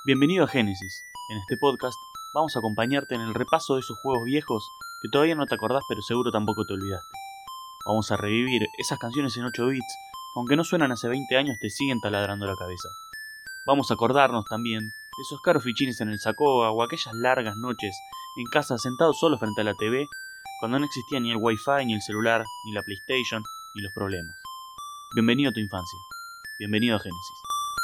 Bienvenido a Génesis. En este podcast vamos a acompañarte en el repaso de esos juegos viejos que todavía no te acordás pero seguro tampoco te olvidaste. Vamos a revivir esas canciones en 8 bits que aunque no suenan hace 20 años te siguen taladrando la cabeza. Vamos a acordarnos también de esos caros fichines en el Sacoa o aquellas largas noches en casa sentados solo frente a la TV cuando no existía ni el Wi-Fi, ni el celular, ni la PlayStation, ni los problemas. Bienvenido a tu infancia. Bienvenido a Génesis.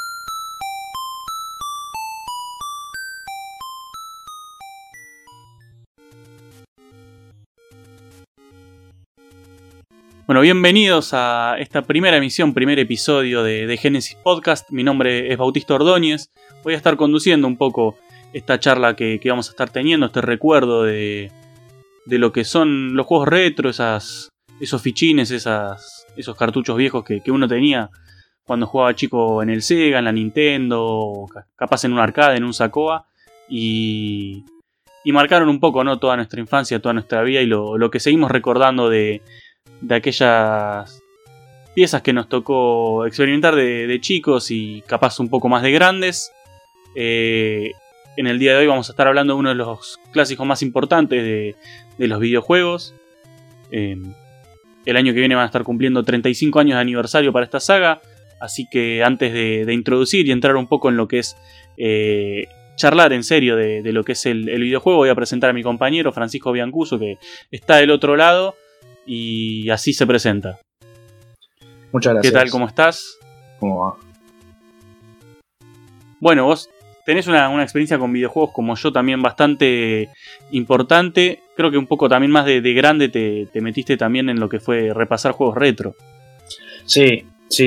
Bueno, bienvenidos a esta primera emisión, primer episodio de Génesis Podcast. Mi nombre es Bautista Ordóñez. Voy a estar conduciendo un poco esta charla que vamos a estar teniendo, este recuerdo de lo que son los juegos retro, esos fichines, esos cartuchos viejos que uno tenía cuando jugaba chico en el Sega, en la Nintendo, capaz en un arcade, en un Sacoa, y marcaron un poco, ¿no?, toda nuestra infancia, toda nuestra vida y lo que seguimos recordando de aquellas piezas que nos tocó experimentar de chicos y capaz un poco más de grandes. En el día de hoy vamos a estar hablando de uno de los clásicos más importantes de los videojuegos. El año que viene van a estar cumpliendo 35 años de aniversario para esta saga, así que antes de introducir y entrar un poco en lo que es charlar en serio de lo que es el videojuego, voy a presentar a mi compañero Francisco Biancuso, que está del otro lado. Y así se presenta. Muchas gracias. ¿Qué tal? ¿Cómo estás? ¿Cómo va? Bueno, vos tenés una experiencia con videojuegos como yo también bastante importante. Creo que un poco también más de grande te metiste también en lo que fue repasar juegos retro. Sí.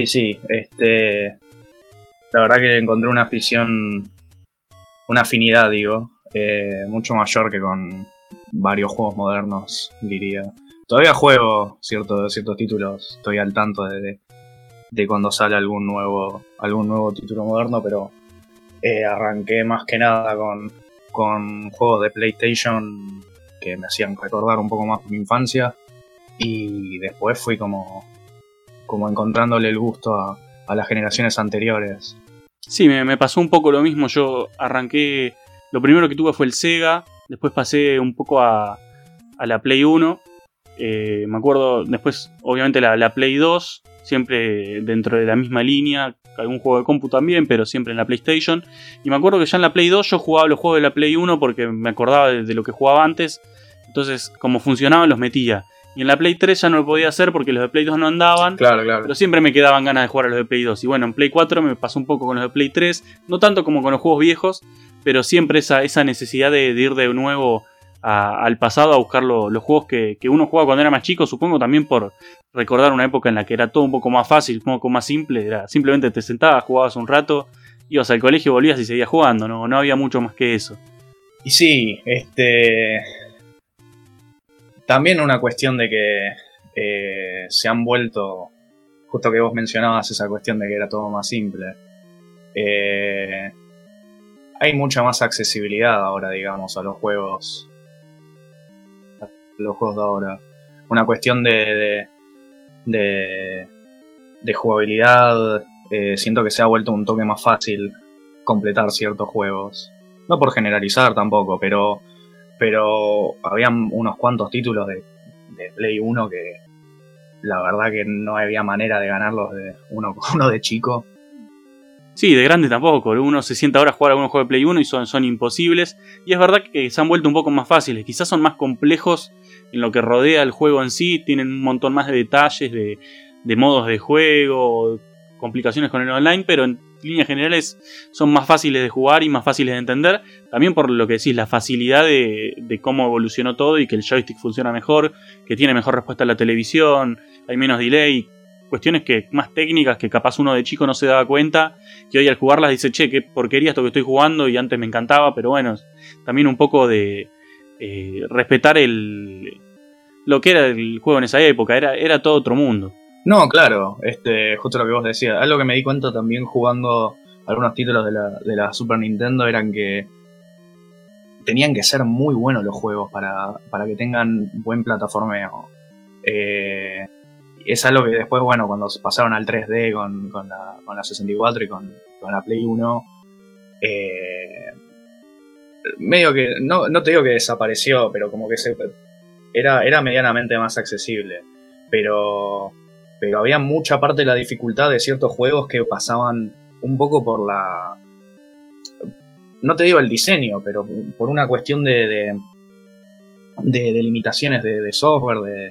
La verdad que encontré una afición, una afinidad, mucho mayor que con varios juegos modernos, diría. Todavía juego ciertos títulos, estoy al tanto de cuando sale algún nuevo título moderno, pero arranqué más que nada con juegos de PlayStation que me hacían recordar un poco más mi infancia, y después fui como encontrándole el gusto a las generaciones anteriores. Sí, me pasó un poco lo mismo. Yo arranqué, lo primero que tuve fue el Sega, después pasé un poco a la Play 1. Me acuerdo después, obviamente, la Play 2, siempre dentro de la misma línea, algún juego de compu también, pero siempre en la PlayStation. Y me acuerdo que ya en la Play 2 yo jugaba los juegos de la Play 1 porque me acordaba de lo que jugaba antes, entonces como funcionaban los metía. Y en la Play 3 ya no lo podía hacer porque los de Play 2 no andaban, claro. Pero siempre me quedaban ganas de jugar a los de Play 2. Y bueno, en Play 4 me pasó un poco con los de Play 3, no tanto como con los juegos viejos, pero siempre esa necesidad de ir de nuevo al pasado a buscar los juegos que uno jugaba cuando era más chico, supongo también por recordar una época en la que era todo un poco más fácil, un poco más simple, era simplemente te sentabas, jugabas un rato, ibas al colegio, volvías y seguías jugando, no había mucho más que eso. Y sí, también una cuestión de que se han vuelto, justo que vos mencionabas esa cuestión de que era todo más simple, hay mucha más accesibilidad ahora, digamos, a los juegos de ahora. Una cuestión de jugabilidad. Siento que se ha vuelto un toque más fácil completar ciertos juegos. No por generalizar tampoco, pero habían unos cuantos títulos de Play 1 que la verdad que no había manera de ganarlos de uno de chico. Sí, de grande tampoco. Uno se sienta ahora a jugar algunos juegos de Play 1 y son imposibles. Y es verdad que se han vuelto un poco más fáciles. Quizás son más complejos en lo que rodea el juego en sí. Tienen un montón más de detalles, de modos de juego, complicaciones con el online. Pero en líneas generales son más fáciles de jugar y más fáciles de entender. También por lo que decís, la facilidad de cómo evolucionó todo y que el joystick funciona mejor, que tiene mejor respuesta a la televisión, hay menos delay. Cuestiones que más técnicas que capaz uno de chico no se daba cuenta, que hoy al jugarlas dice, che, qué porquería esto que estoy jugando, y antes me encantaba. Pero bueno, también un poco de respetar lo que era el juego en esa época, era todo otro mundo. No, claro, justo lo que vos decías. Algo que me di cuenta también jugando algunos títulos de la Super Nintendo eran que tenían que ser muy buenos los juegos para que tengan buen plataformeo. Es algo que después, bueno, cuando pasaron al 3D con la 64 y con la Play 1, medio que, no te digo que desapareció, pero como que era medianamente más accesible. Pero había mucha parte de la dificultad de ciertos juegos que pasaban un poco por la... No te digo el diseño, pero por una cuestión de limitaciones de software,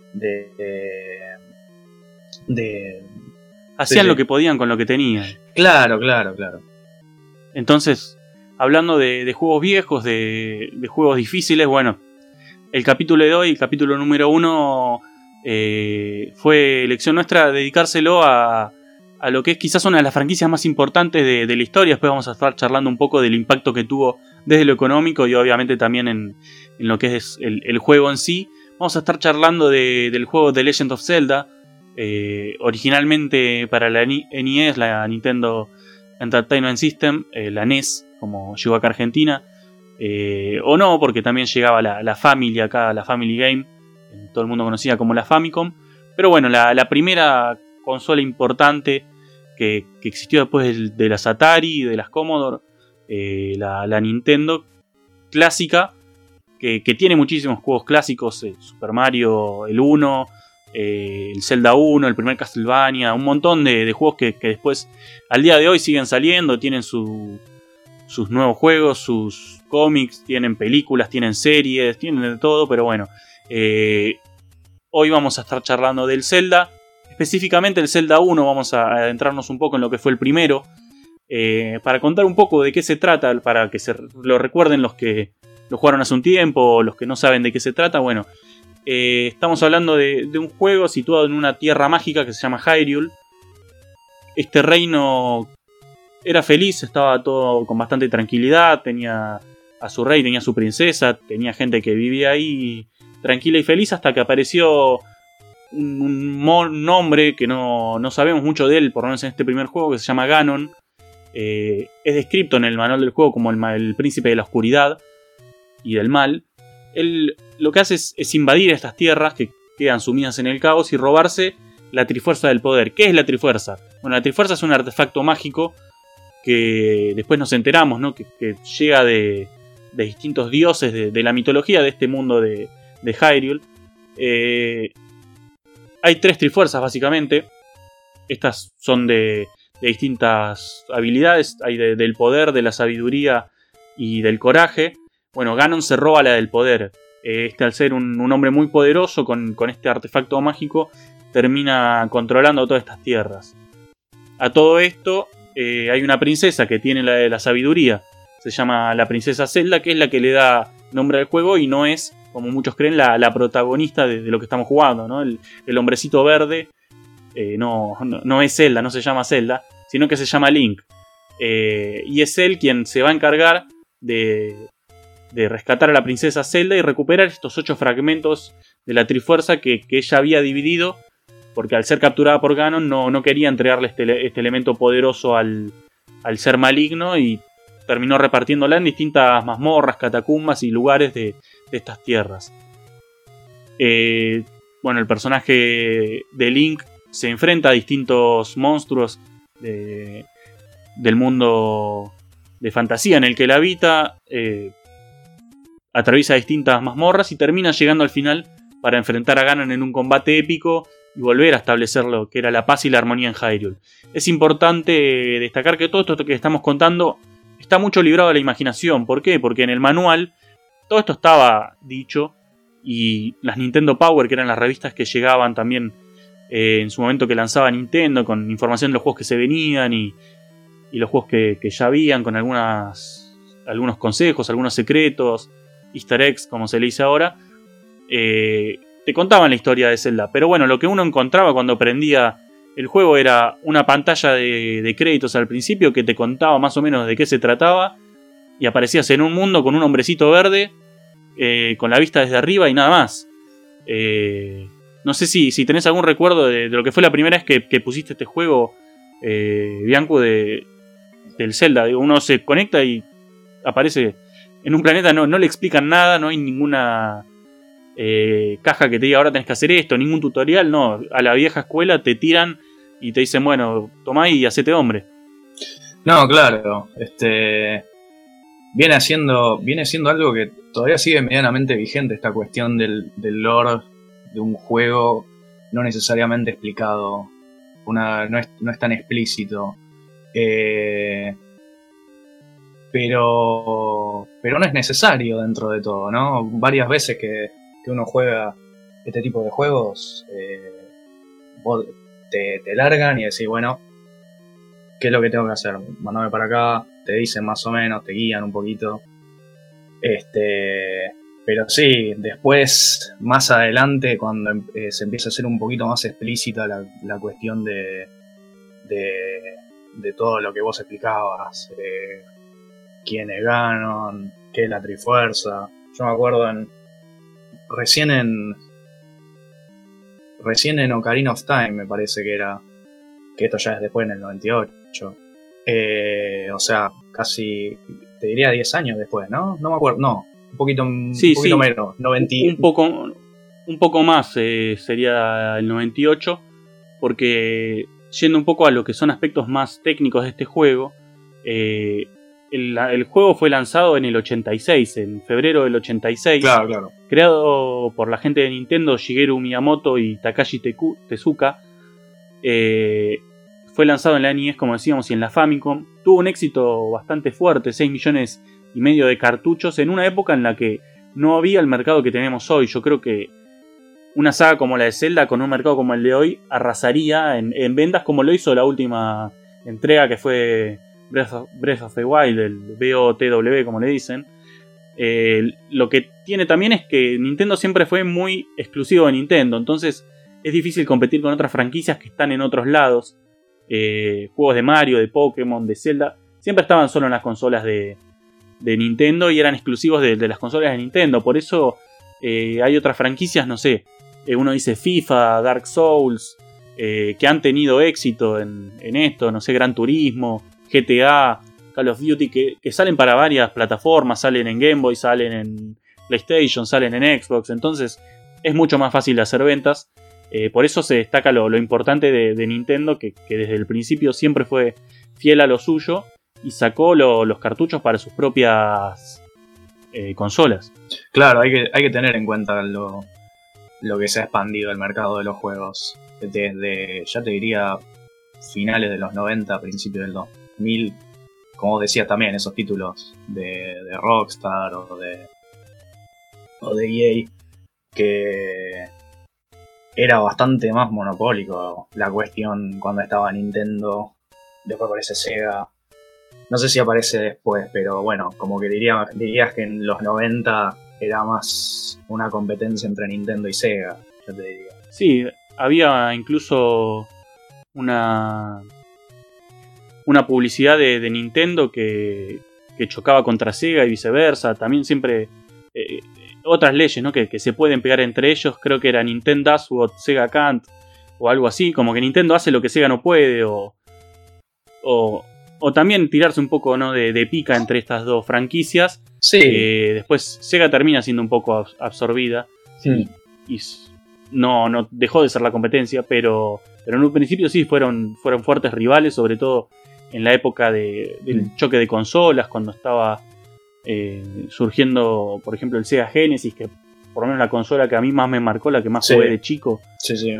hacían lo que podían con lo que tenían. Claro. Entonces, hablando de juegos viejos, de juegos difíciles, bueno, el capítulo de hoy, el capítulo número 1, fue elección nuestra dedicárselo a lo que es quizás una de las franquicias más importantes de la historia. Después vamos a estar charlando un poco del impacto que tuvo desde lo económico y obviamente también en lo que es el juego en sí. Vamos a estar charlando del juego The Legend of Zelda, originalmente para la NES, la Nintendo Entertainment System, la NES, como llegó acá a Argentina, o no, porque también llegaba la Family acá, la Family Game, todo el mundo conocía como la Famicom. Pero bueno, la primera consola importante que existió después de las Atari, de las Commodore, la Nintendo clásica, que tiene muchísimos juegos clásicos, Super Mario, el 1, el Zelda 1, el primer Castlevania, un montón de juegos que después, al día de hoy, siguen saliendo, tienen sus nuevos juegos, sus cómics, tienen películas, tienen series, tienen de todo, pero bueno, hoy vamos a estar charlando del Zelda. Específicamente el Zelda 1, vamos a adentrarnos un poco en lo que fue el primero, para contar un poco de qué se trata, para que se lo recuerden los que lo jugaron hace un tiempo, o los que no saben de qué se trata. Bueno, estamos hablando de un juego situado en una tierra mágica que se llama Hyrule. Este reino era feliz, estaba todo con bastante tranquilidad, tenía a su rey, tenía a su princesa, tenía gente que vivía ahí tranquila y feliz, hasta que apareció un hombre que no sabemos mucho de él, por lo menos en este primer juego, que se llama Ganon. Es descrito en el manual del juego como el príncipe de la oscuridad y del mal. Él lo que hace es invadir estas tierras que quedan sumidas en el caos y robarse la Trifuerza del Poder. ¿Qué es la Trifuerza? Bueno, la Trifuerza es un artefacto mágico que después nos enteramos, ¿no? que llega de distintos dioses de la mitología de este mundo de Hyrule. Hay 3 Trifuerzas básicamente. Estas son de distintas habilidades. Hay del poder, de la sabiduría y del coraje. Bueno, Ganon se roba la del poder. Al ser un hombre muy poderoso con este artefacto mágico, termina controlando todas estas tierras. A todo esto, hay una princesa que tiene la de la sabiduría. Se llama la princesa Zelda, que es la que le da nombre al juego y no es, como muchos creen, la protagonista de lo que estamos jugando, ¿no? El hombrecito verde no es Zelda, no se llama Zelda, sino que se llama Link. Y es él quien se va a encargar de rescatar a la princesa Zelda y recuperar estos 8 fragmentos de la Trifuerza que ella había dividido, porque al ser capturada por Ganon no quería entregarle este elemento poderoso al ser maligno, y terminó repartiéndola en distintas mazmorras, catacumbas y lugares de estas tierras. Bueno, el personaje de Link se enfrenta a distintos monstruos del mundo de fantasía en el que él habita. Atraviesa distintas mazmorras y termina llegando al final para enfrentar a Ganon en un combate épico y volver a establecer lo que era la paz y la armonía en Hyrule. Es importante destacar que todo esto que estamos contando está mucho librado a la imaginación. ¿Por qué? Porque en el manual todo esto estaba dicho, y las Nintendo Power, que eran las revistas que llegaban también en su momento que lanzaba Nintendo, con información de los juegos que se venían y los juegos que ya habían, con algunos consejos, algunos secretos, easter eggs, como se le dice ahora, te contaban la historia de Zelda. Pero bueno, lo que uno encontraba cuando prendía el juego era una pantalla de créditos al principio que te contaba más o menos de qué se trataba, y aparecías en un mundo con un hombrecito verde, con la vista desde arriba y nada más. No sé si tenés algún recuerdo de lo que fue la primera vez que pusiste este juego, Bianco, del Zelda. Uno se conecta y aparece en un planeta, no le explican nada, no hay ninguna caja que te diga ahora tenés que hacer esto, ningún tutorial, no. A la vieja escuela te tiran y te dicen, bueno, tomá y hacete hombre. No, claro. Viene siendo algo que todavía sigue medianamente vigente, esta cuestión del lore de un juego no necesariamente explicado. No es tan explícito. Pero no es necesario dentro de todo, ¿no? Varias veces que uno juega este tipo de juegos, vos te largan y decís, bueno, ¿qué es lo que tengo que hacer? Mandame para acá, te dicen más o menos, te guían un poquito. Pero sí, después, más adelante, cuando se empieza a hacer un poquito más explícita la cuestión de todo lo que vos explicabas, quién es Ganon, qué es la Trifuerza. Yo me acuerdo recién en Ocarina of Time, me parece que era, que esto ya es después en el 98. O sea, casi, te diría 10 años después, ¿no? No me acuerdo, no, un poquito menos, 90. Un poco más sería el 98, porque yendo un poco a lo que son aspectos más técnicos de este juego, el juego fue lanzado en el 86, en febrero del 86. Claro. Creado por la gente de Nintendo, Shigeru Miyamoto y Takashi Tezuka. Fue lanzado en la NES, como decíamos, y en la Famicom. Tuvo un éxito bastante fuerte, 6 millones y medio de cartuchos, en una época en la que no había el mercado que tenemos hoy. Yo creo que una saga como la de Zelda, con un mercado como el de hoy, arrasaría en ventas, como lo hizo la última entrega, que fue Breath of the Wild, el BOTW, como le dicen. Lo que tiene también es que Nintendo siempre fue muy exclusivo de Nintendo, entonces es difícil competir con otras franquicias que están en otros lados. Juegos de Mario, de Pokémon, de Zelda, siempre estaban solo en las consolas de Nintendo y eran exclusivos de las consolas de Nintendo. Por eso hay otras franquicias, no sé, uno dice FIFA, Dark Souls, que han tenido éxito en esto, no sé, Gran Turismo, GTA, Call of Duty, que salen para varias plataformas, salen en Game Boy, salen en PlayStation, salen en Xbox, entonces es mucho más fácil de hacer ventas. Por eso se destaca lo importante de Nintendo, que desde el principio siempre fue fiel a lo suyo y sacó los cartuchos para sus propias consolas. Claro, hay que tener en cuenta lo que se ha expandido el mercado de los juegos desde, ya te diría, finales de los 90, principios del 2000, como decías también, esos títulos de Rockstar o de EA, que era bastante más monopólico la cuestión cuando estaba Nintendo. Después aparece Sega, no sé si aparece después, pero bueno, como que dirías que en los 90 era más una competencia entre Nintendo y Sega, yo te diría. Sí, había incluso una publicidad de Nintendo que chocaba contra Sega y viceversa. También siempre otras leyes, ¿no? que se pueden pegar entre ellos. Creo que era Nintendo does what Sega can't, o algo así, como que Nintendo hace lo que Sega no puede, o también tirarse un poco, ¿no? de pica entre estas dos franquicias. Sí. Después Sega termina siendo un poco absorbida. Sí. Y no dejó de ser la competencia, pero en un principio sí fueron fuertes rivales, sobre todo en la época del choque de consolas, cuando estaba surgiendo, por ejemplo, el Sega Genesis, que por lo menos la consola que a mí más me marcó, la que más jugué de chico. Sí,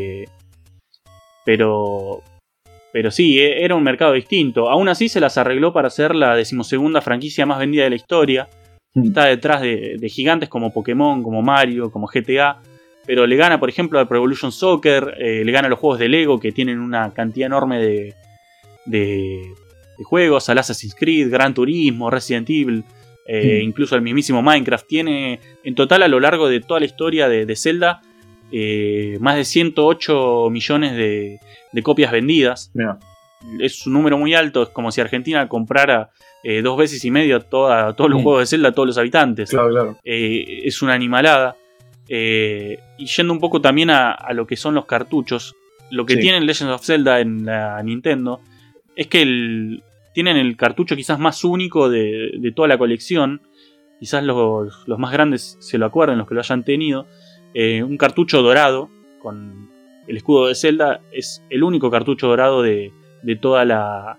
pero sí, era un mercado distinto. Aún así se las arregló para ser la 12ª franquicia más vendida de la historia. Está detrás de gigantes como Pokémon, como Mario, como GTA. Pero le gana, por ejemplo, a Pro Evolution Soccer, le gana a los juegos de Lego, que tienen una cantidad enorme de juegos, al Assassin's Creed, Gran Turismo, Resident Evil, incluso el mismísimo Minecraft. Tiene en total, a lo largo de toda la historia de Zelda, más de 108 millones de copias vendidas. Mira. Es un número muy alto, es como si Argentina comprara 2 veces y medio todos los juegos de Zelda a todos los habitantes. Claro. Es una animalada. Y yendo un poco también a lo que son los cartuchos, lo que tienen Legend of Zelda en la Nintendo es que tienen el cartucho quizás más único de toda la colección. Quizás los más grandes se lo acuerden, los que lo hayan tenido. Un cartucho dorado con el escudo de Zelda. Es el único cartucho dorado de toda la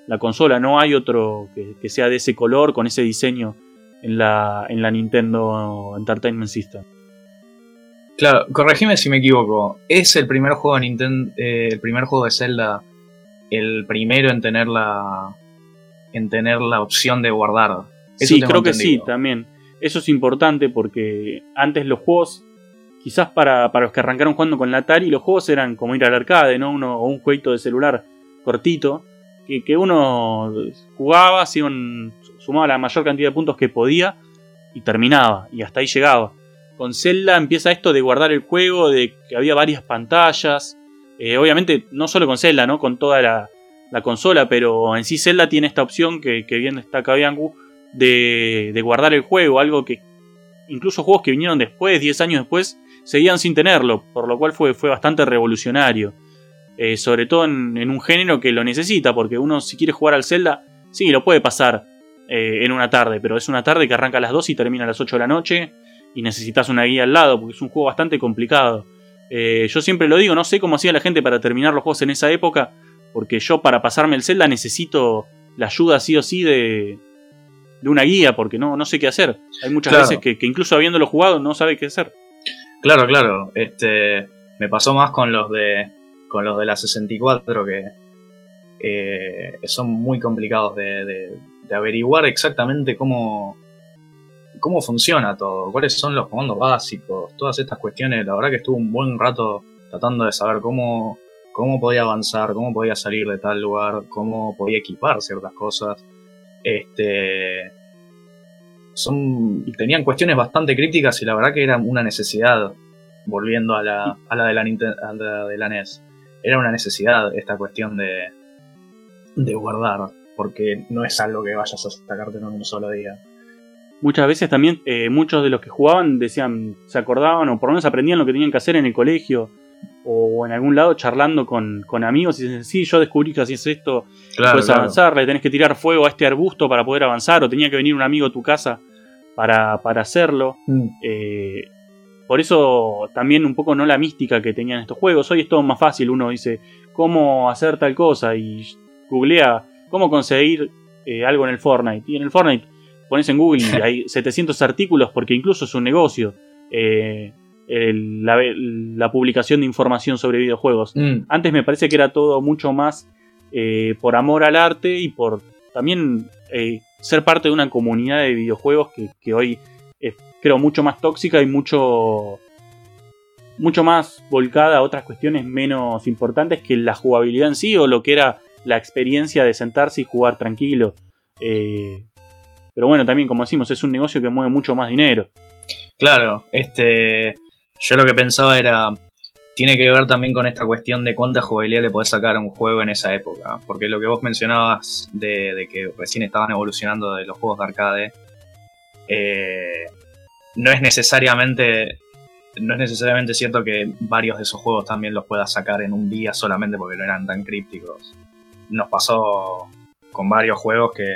la consola. No hay otro que sea de ese color, con ese diseño en la Nintendo Entertainment System. Claro, corregime si me equivoco. ¿Es el primer juego de Nintendo, el primer juego de Zelda, el primero en tener la opción de guardar? Sí, creo que sí, también. Eso es importante porque antes los juegos, quizás para los que arrancaron jugando con la Atari, los juegos eran como ir al arcade, ¿no? O un jueguito de celular cortito, que uno jugaba, sumaba la mayor cantidad de puntos que podía y terminaba, y hasta ahí llegaba. Con Zelda empieza esto de guardar el juego, de que había varias pantallas. Obviamente, no solo con Zelda, ¿no? Con toda la consola, pero en sí Zelda tiene esta opción que bien destaca Biangu, de guardar el juego, algo que incluso juegos que vinieron después, 10 años después, seguían sin tenerlo, por lo cual fue bastante revolucionario. Sobre todo en un género que lo necesita, porque uno si quiere jugar al Zelda, sí, lo puede pasar en una tarde, pero es una tarde que arranca a las 2 y termina a las 8 de la noche, y necesitas una guía al lado, porque es un juego bastante complicado. Yo siempre lo digo, no sé cómo hacía la gente para terminar los juegos en esa época, porque yo para pasarme el Zelda necesito la ayuda sí o sí de una guía, porque no sé qué hacer. Hay muchas veces que incluso habiéndolo jugado no sabe qué hacer. Claro. Me pasó más con los de la 64, que son muy complicados de averiguar exactamente cómo funciona todo, cuáles son los comandos básicos, todas estas cuestiones. La verdad que estuve un buen rato tratando de saber cómo podía avanzar, cómo podía salir de tal lugar, cómo podía equipar ciertas cosas. Tenían cuestiones bastante crípticas y la verdad que era una necesidad, volviendo a la de la NES. Era una necesidad esta cuestión de guardar, porque no es algo que vayas a sacarte en un solo día. Muchas veces también muchos de los que jugaban decían, se acordaban o por lo menos aprendían lo que tenían que hacer en el colegio o en algún lado charlando con amigos y dicen, sí, yo descubrí que así es esto, puedes avanzar, le tenés que tirar fuego a este arbusto para poder avanzar, o tenía que venir un amigo a tu casa para hacerlo. Por eso también un poco no la mística que tenían estos juegos. Hoy es todo más fácil, uno dice cómo hacer tal cosa y googlea cómo conseguir algo en el Fortnite, y en el Fortnite pones en Google y hay 700 artículos, porque incluso es un negocio la publicación de información sobre videojuegos. Antes me parece que era todo mucho más por amor al arte y por también ser parte de una comunidad de videojuegos que hoy es, creo, mucho más tóxica y mucho más volcada a otras cuestiones menos importantes que la jugabilidad en sí, o lo que era la experiencia de sentarse y jugar tranquilo. Pero bueno, también, como decimos, es un negocio que mueve mucho más dinero. Claro, yo lo que pensaba tiene que ver también con esta cuestión de cuánta jugabilidad le podés sacar a un juego en esa época. Porque lo que vos mencionabas de que recién estaban evolucionando de los juegos de arcade, no es necesariamente cierto que varios de esos juegos también los puedas sacar en un día solamente porque no eran tan crípticos. Nos pasó con varios juegos que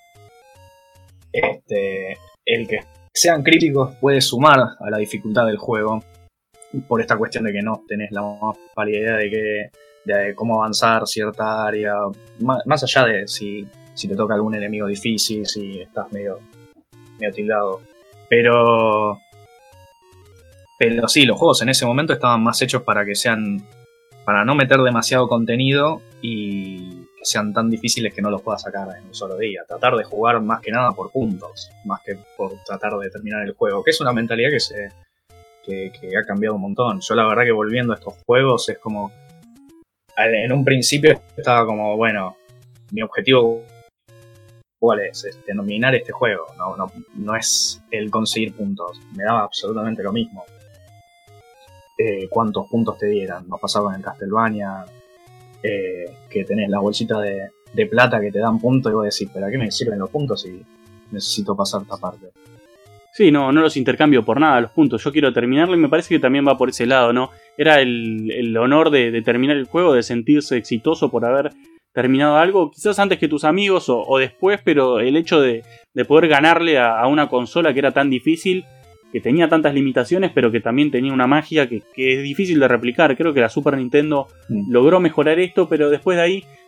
el que sean críticos puede sumar a la dificultad del juego, por esta cuestión de que no tenés la más pálida idea de cómo avanzar cierta área, más allá de si te toca algún enemigo difícil, si estás medio tildado. Pero sí, los juegos en ese momento estaban más hechos para no meter demasiado contenido y que sean tan difíciles que no los puedas sacar en un solo día. Tratar de jugar más que nada por puntos, más que por tratar de terminar el juego, que es una mentalidad que ha cambiado un montón. Yo la verdad que volviendo a estos juegos es como, en un principio estaba como, bueno, mi objetivo ¿cuál es? Dominar este juego, no es el conseguir puntos, me daba absolutamente lo mismo cuántos puntos te dieran. Nos pasaba en el Castlevania, que tenés la bolsita de plata que te dan puntos y vos decís, ¿para qué me sirven los puntos si necesito pasar esta parte? Sí, no los intercambio por nada los puntos, yo quiero terminarlo, y me parece que también va por ese lado, ¿no? Era el honor de terminar el juego, de sentirse exitoso por haber terminado algo, quizás antes que tus amigos o después, pero el hecho de poder ganarle a una consola que era tan difícil, que tenía tantas limitaciones, pero que también tenía una magia que es difícil de replicar. Creo que la Super Nintendo logró mejorar esto, pero después de ahí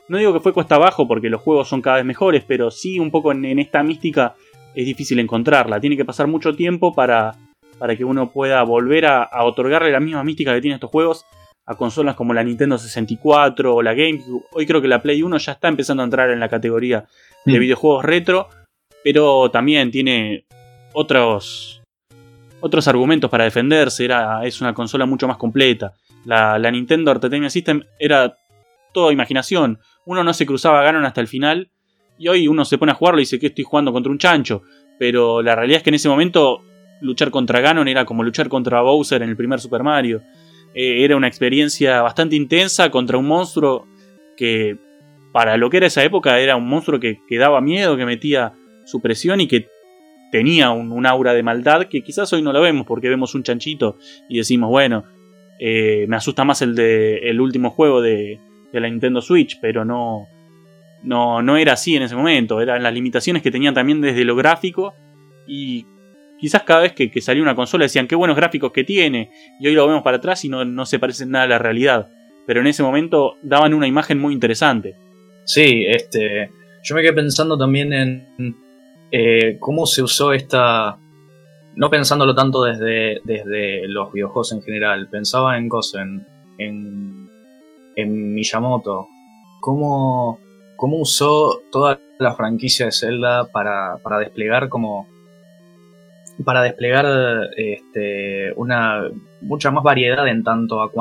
No digo que fue cuesta abajo porque los juegos son cada vez mejores, pero sí un poco en esta mística es difícil encontrarla. Tiene que pasar mucho tiempo para que uno pueda volver a otorgarle la misma mística que tienen estos juegos a consolas como la Nintendo 64 o la GameCube. Hoy creo que la Play 1 ya está empezando a entrar en la categoría de videojuegos retro, pero también tiene otros argumentos para defenderse. Es una consola mucho más completa. La Nintendo Entertainment System era toda imaginación. Uno no se cruzaba a Ganon hasta el final, y hoy uno se pone a jugarlo y dice que estoy jugando contra un chancho. Pero la realidad es que en ese momento luchar contra Ganon era como luchar contra Bowser en el primer Super Mario. Era una experiencia bastante intensa contra un monstruo que, para lo que era esa época, era un monstruo que daba miedo, que metía su presión y que tenía un aura de maldad que quizás hoy no lo vemos porque vemos un chanchito y decimos, bueno, me asusta más el último juego de la Nintendo Switch, pero no era así en ese momento. Eran las limitaciones que tenían también desde lo gráfico, y quizás cada vez que salió una consola decían qué buenos gráficos que tiene, y hoy lo vemos para atrás y no se parece nada a la realidad. Pero en ese momento daban una imagen muy interesante. Sí, yo me quedé pensando también en cómo se usó esta... No pensándolo tanto desde los videojuegos en general, pensaba en Gosen, en Miyamoto, cómo usó toda la franquicia de Zelda para desplegar una mucha más variedad en tanto a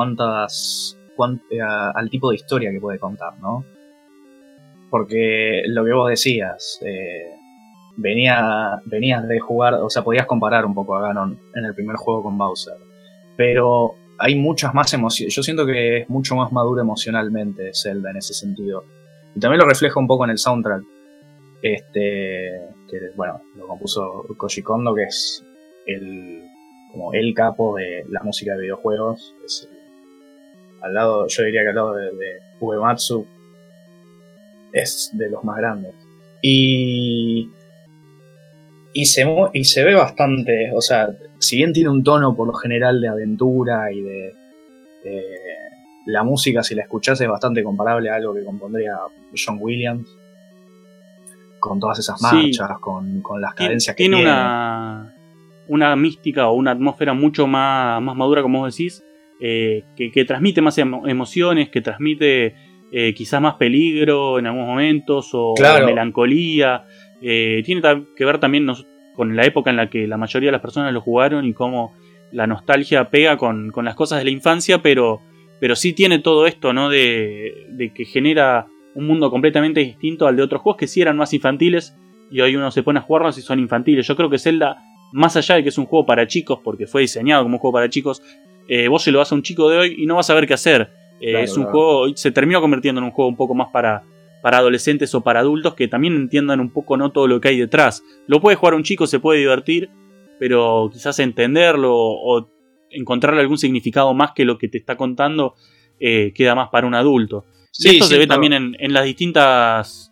al tipo de historia que puede contar, ¿no? Porque lo que vos decías, venías de jugar, o sea, podías comparar un poco a Ganon en el primer juego con Bowser, pero hay muchas más emociones. Yo siento que es mucho más maduro emocionalmente Zelda en ese sentido, y también lo refleja un poco en el soundtrack. Que bueno, lo compuso Koji Kondo, que es como el capo de la música de videojuegos. Yo diría que al lado de Uematsu es de los más grandes. Y se ve bastante, o sea, si bien tiene un tono por lo general de aventura y de la música, si la escuchás, es bastante comparable a algo que compondría John Williams, con todas esas marchas, sí, con las cadencias que tiene. Una mística o una atmósfera mucho más madura, como vos decís, que transmite más emociones, que transmite quizás más peligro en algunos momentos, o claro, melancolía. Tiene que ver también con la época en la que la mayoría de las personas lo jugaron y cómo la nostalgia pega con las cosas de la infancia, pero sí tiene todo esto, ¿no? De que genera un mundo completamente distinto al de otros juegos que sí eran más infantiles, y hoy uno se pone a jugarlos y son infantiles. Yo creo que Zelda, más allá de que es un juego para chicos, porque fue diseñado como un juego para chicos, vos se lo das a un chico de hoy y no vas a saber qué hacer. Claro, es un juego, se terminó convirtiendo en un juego un poco más para adolescentes o para adultos que también entiendan un poco, no todo lo que hay detrás. Lo puede jugar un chico, se puede divertir, pero quizás entenderlo o encontrarle algún significado más que lo que te está contando queda más para un adulto. Sí, y esto se ve también en las distintas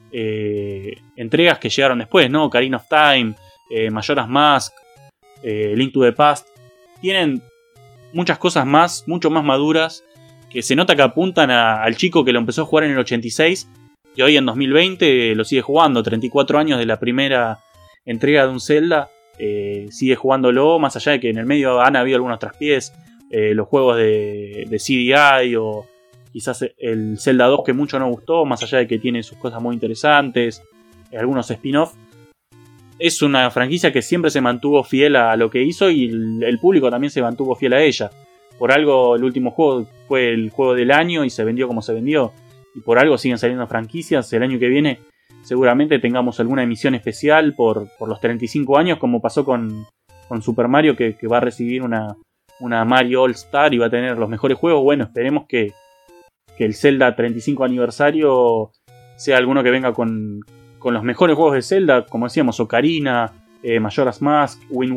entregas que llegaron después, ¿no? Ocarina of Time, Majora's Mask, Link to the Past. Tienen muchas cosas más, mucho más maduras, que se nota que apuntan al chico que lo empezó a jugar en el 86 y hoy en 2020 lo sigue jugando. 34 años de la primera entrega de un Zelda, sigue jugándolo, más allá de que en el medio han habido algunos traspiés, los juegos de CDI o quizás el Zelda 2 que mucho no gustó, más allá de que tiene sus cosas muy interesantes, algunos spin-off. Es una franquicia que siempre se mantuvo fiel a lo que hizo, y el público también se mantuvo fiel a ella. Por algo el último juego fue el juego del año y se vendió como se vendió, y por algo siguen saliendo franquicias. El año que viene seguramente tengamos alguna emisión especial por los 35 años, como pasó con Super Mario, que va a recibir una Mario All Star y va a tener los mejores juegos. Bueno, esperemos que el Zelda 35 aniversario sea alguno que venga con los mejores juegos de Zelda, como decíamos, Ocarina, Majora's Mask, Wind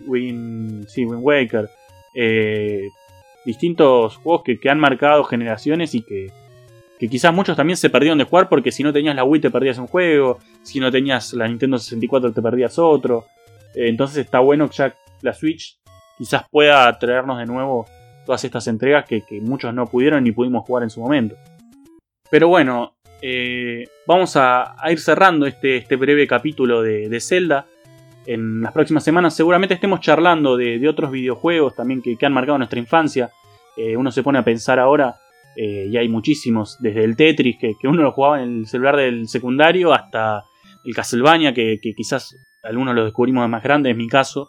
Waker, distintos juegos que han marcado generaciones y que quizás muchos también se perdieron de jugar, porque si no tenías la Wii te perdías un juego, si no tenías la Nintendo 64 te perdías otro. Entonces está bueno que ya la Switch quizás pueda traernos de nuevo todas estas entregas que muchos no pudieron ni pudimos jugar en su momento. Pero bueno, vamos a ir cerrando este breve capítulo de Zelda. En las próximas semanas seguramente estemos charlando de otros videojuegos también que han marcado nuestra infancia. Uno se pone a pensar ahora, y hay muchísimos, desde el Tetris, que uno lo jugaba en el celular del secundario, hasta el Castlevania, que quizás algunos lo descubrimos de más grande, es mi caso.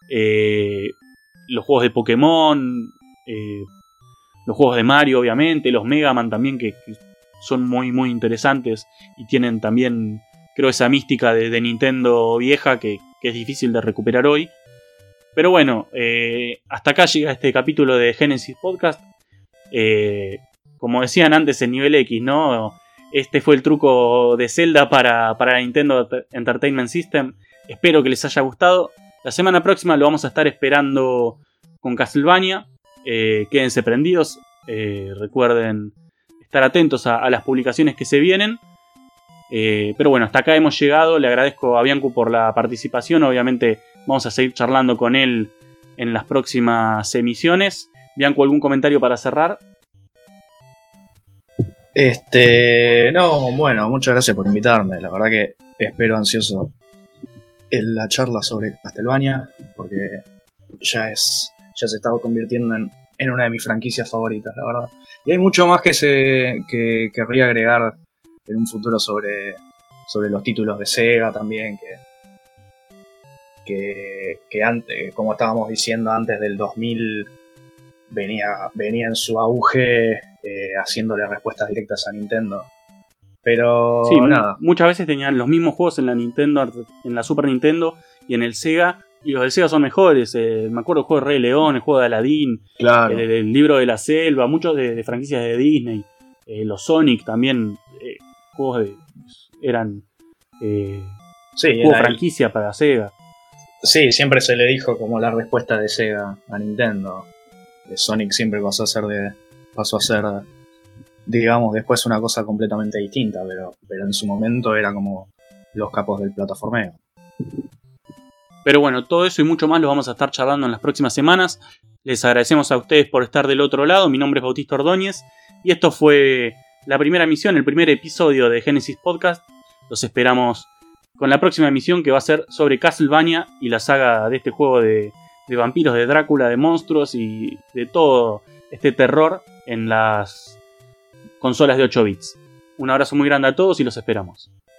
Los juegos de Pokémon, los juegos de Mario, obviamente, los Mega Man también, que son muy, muy interesantes y tienen también, creo, esa mística de Nintendo vieja que es difícil de recuperar hoy. Pero bueno, hasta acá llega este capítulo de Genesis Podcast. Como decían antes en Nivel X, ¿no? Este fue el truco de Zelda para Nintendo Entertainment System. Espero que les haya gustado. La semana próxima lo vamos a estar esperando con Castlevania. Quédense prendidos. Recuerden estar atentos a las publicaciones que se vienen. Pero bueno, hasta acá hemos llegado. Le agradezco a Biancu por la participación. Obviamente vamos a seguir charlando con él en las próximas emisiones. Biancu, ¿algún comentario para cerrar? No, bueno, muchas gracias por invitarme. La verdad que espero ansioso la charla sobre Castlevania, porque ya se está convirtiendo en una de mis franquicias favoritas, la verdad. Y hay mucho más que querría agregar en un futuro sobre los títulos de Sega también, que antes, como estábamos diciendo, antes del 2000 venía en su auge, haciéndole respuestas directas a Nintendo. Pero sí, nada. Muchas veces tenían los mismos juegos en la Nintendo, en la Super Nintendo y en el Sega, y los del Sega son mejores. Me acuerdo el juego de Rey León, el juego de Aladdin, Claro. el libro de la selva, muchos de franquicias de Disney, los Sonic también, juegos eran juegos franquicia para Sega. Sí, siempre se le dijo como la respuesta de Sega a Nintendo. Sonic siempre pasó a ser, digamos, después una cosa completamente distinta, pero en su momento era como los capos del plataformeo. Pero bueno, todo eso y mucho más lo vamos a estar charlando en las próximas semanas. Les agradecemos a ustedes por estar del otro lado. Mi nombre es Bautista Ordóñez y esto fue la primera emisión, el primer episodio de Genesis Podcast. Los esperamos con la próxima emisión, que va a ser sobre Castlevania y la saga de este juego de vampiros, de Drácula, de monstruos y de todo este terror en las consolas de 8 bits. Un abrazo muy grande a todos y los esperamos.